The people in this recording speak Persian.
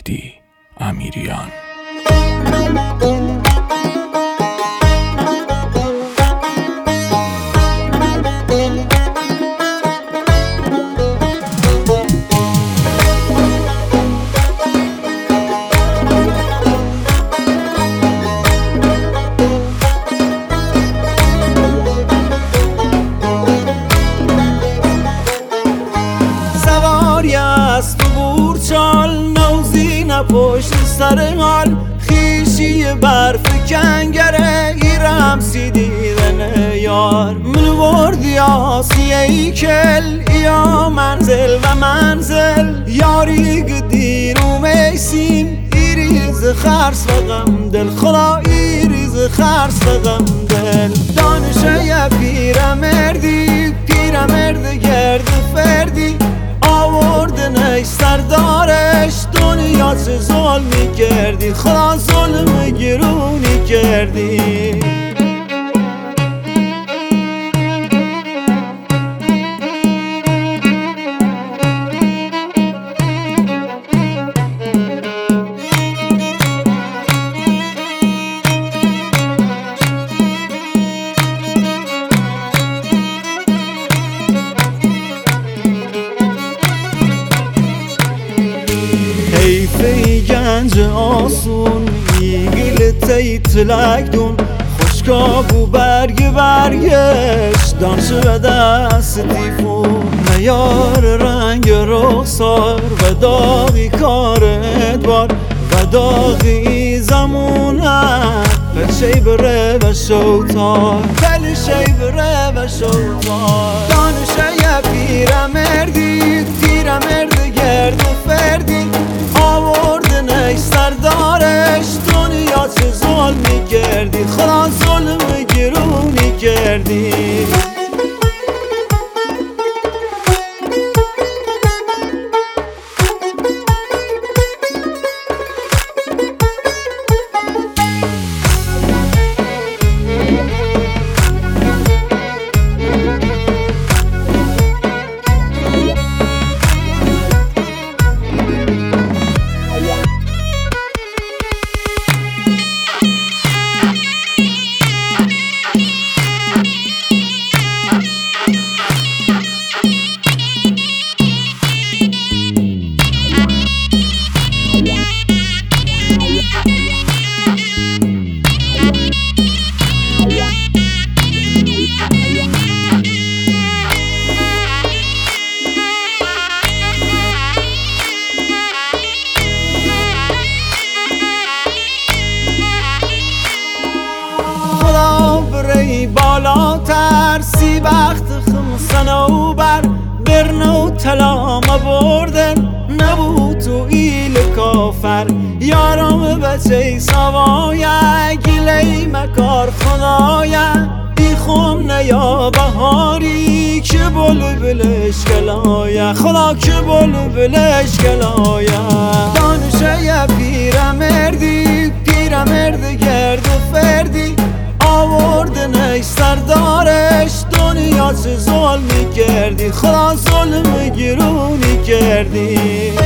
مهدی امیریان. پشت سر حال خیشی برف کنگره ایرم سی دیدن یار من وردی آسیه ای کل یا منزل و منزل یاری گدیر و میسیم ایریز خرس و غم دل خلا ایریز خرس و غم دل دانشه یا پیرمرد گرد فردی آورده نی سردارش دنیا چه ظلمی کردی خدا ظلم گرونی کردی حیفه گنج آسون ایگل تیتلک دون خوشکابو برگشت دانش و دست تیفون نیار رنگ رخسار و داغی کار ادوار و داغی زمونت پلشی بره و شوتار پلشی بره و شوتار دانشه یا پیرمرد گرد فردی آورده نی سردارش دنیا چه ظلمی کردی خدا ظلم گرونی کردی بالاتر سی وقت خمسن و برنو تلام بردن نبود تو ایل کافر یارم بچه سوایه گلی مکار خدایه بیخوم نیا بهاری که بلبلش گلایه خدا که بلبلش گلایه دانشه یا پیرمرد گرد فردی آورده نی سردارش دنیا چه ظلمی کردی خدا ظلم گرونی کردی